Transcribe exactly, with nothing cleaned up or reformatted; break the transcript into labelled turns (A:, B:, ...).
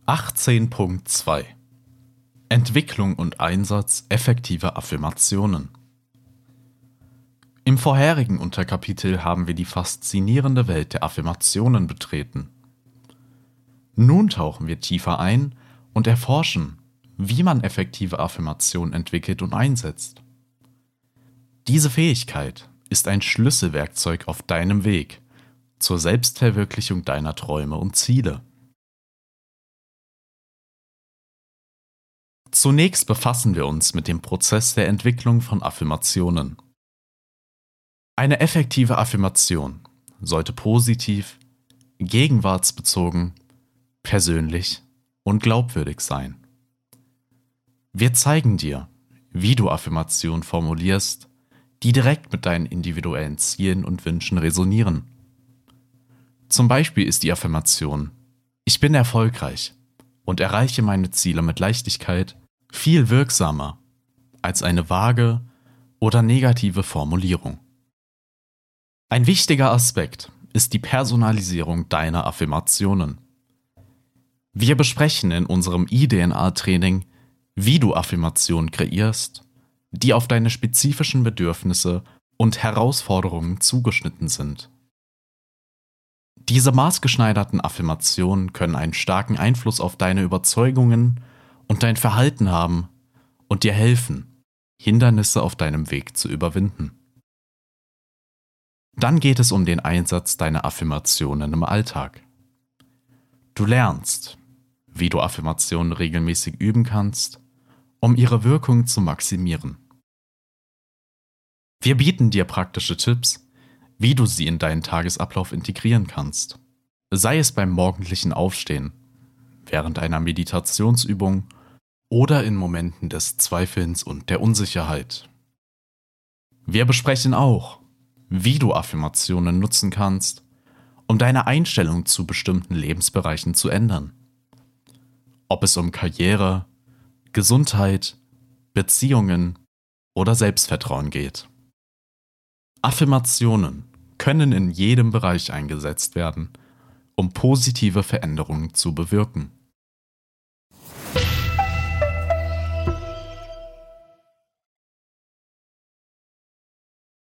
A: achtzehn Punkt zwei Entwicklung und Einsatz effektiver Affirmationen. Im vorherigen Unterkapitel haben wir die faszinierende Welt der Affirmationen betreten. Nun tauchen wir tiefer ein und erforschen, wie man effektive Affirmationen entwickelt und einsetzt. Diese Fähigkeit ist ein Schlüsselwerkzeug auf deinem Weg zur Selbstverwirklichung deiner Träume und Ziele. Zunächst befassen wir uns mit dem Prozess der Entwicklung von Affirmationen. Eine effektive Affirmation sollte positiv, gegenwartsbezogen, persönlich und glaubwürdig sein. Wir zeigen dir, wie du Affirmationen formulierst, die direkt mit deinen individuellen Zielen und Wünschen resonieren. Zum Beispiel ist die Affirmation „Ich bin erfolgreich und erreiche meine Ziele mit Leichtigkeit“ viel wirksamer als eine vage oder negative Formulierung. Ein wichtiger Aspekt ist die Personalisierung deiner Affirmationen. Wir besprechen in unserem I D N A-Training, wie du Affirmationen kreierst, die auf deine spezifischen Bedürfnisse und Herausforderungen zugeschnitten sind. Diese maßgeschneiderten Affirmationen können einen starken Einfluss auf deine Überzeugungen und dein Verhalten haben und dir helfen, Hindernisse auf deinem Weg zu überwinden. Dann geht es um den Einsatz deiner Affirmationen im Alltag. Du lernst, wie du Affirmationen regelmäßig üben kannst, um ihre Wirkung zu maximieren. Wir bieten dir praktische Tipps, wie du sie in deinen Tagesablauf integrieren kannst. Sei es beim morgendlichen Aufstehen, während einer Meditationsübung oder in Momenten des Zweifelns und der Unsicherheit. Wir besprechen auch, wie du Affirmationen nutzen kannst, um deine Einstellung zu bestimmten Lebensbereichen zu ändern. Ob es um Karriere, Gesundheit, Beziehungen oder Selbstvertrauen geht. Affirmationen können in jedem Bereich eingesetzt werden, um positive Veränderungen zu bewirken.